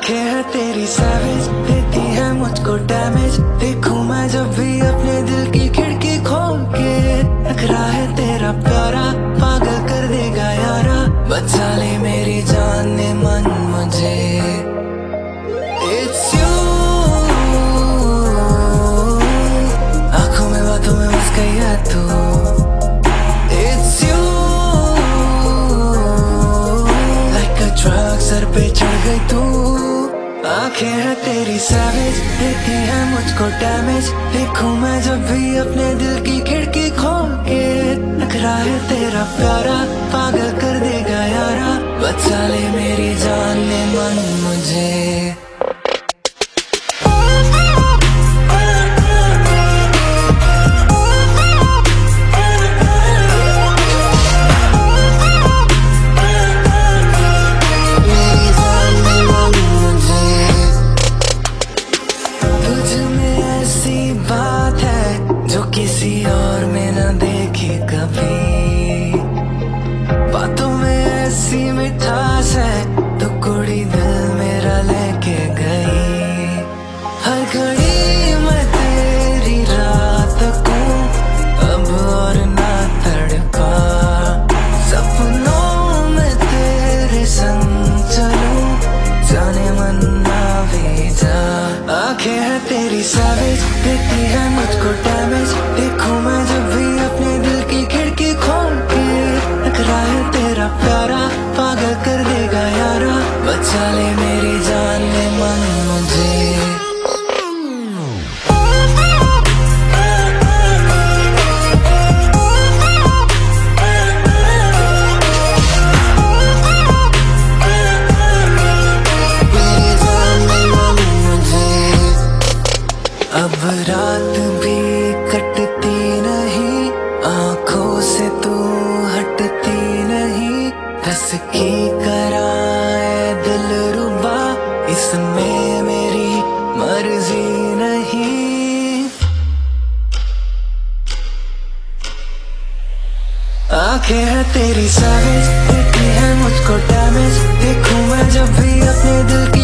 आंखें है तेरी सैवेज, देती है मुझको डैमेज। देखूं मैं जब भी अपने दिल की खिड़की खोल के, नखरा है तेरा प्यारा, पागल कर देगा यारा। बचा ले मेरी जान ने मन मुझे, It's you। आंखों में बातों में बस गई है तू, It's you। Like a drug सर पे चढ़ गई तू। आंखें है तेरी सैवेज, देती है मुझको डैमेज। देखूं मैं जब भी अपने दिल की खिड़की खोल के, नखरा है तेरा प्यारा, पागल कर देगा यारा। बचा ले मेरी जान ने मन मुझे। बात है जो किसी और में न देखी कभी, बातों में ऐसी मिठास है तो कुड़ी दिल मेरा लेके गई। हर घड़ी मैं तेरी रात को अब और ना तड़पा, सपनों में तेरे संग चलूं, जाने मन ना भेजा। आंखें है तेरी सैवेज, देती है मुझको डैमेज। देखूं मैं जब भी अपने दिल की खिड़की खोल के, नखरा है तेरा प्यारा, पागल कर देगा यारा। बचा ले मेरी जान ने मन मुझे। अब रात भी कटती नहीं, आंखों से तू हटती नहीं। हंस के कराए दिल रुबा, इसमें मेरी मर्जी नहीं। आंखें है तेरी सैवेज, देती है मुझको डैमेज। देखूं मैं जब भी अपने दिल की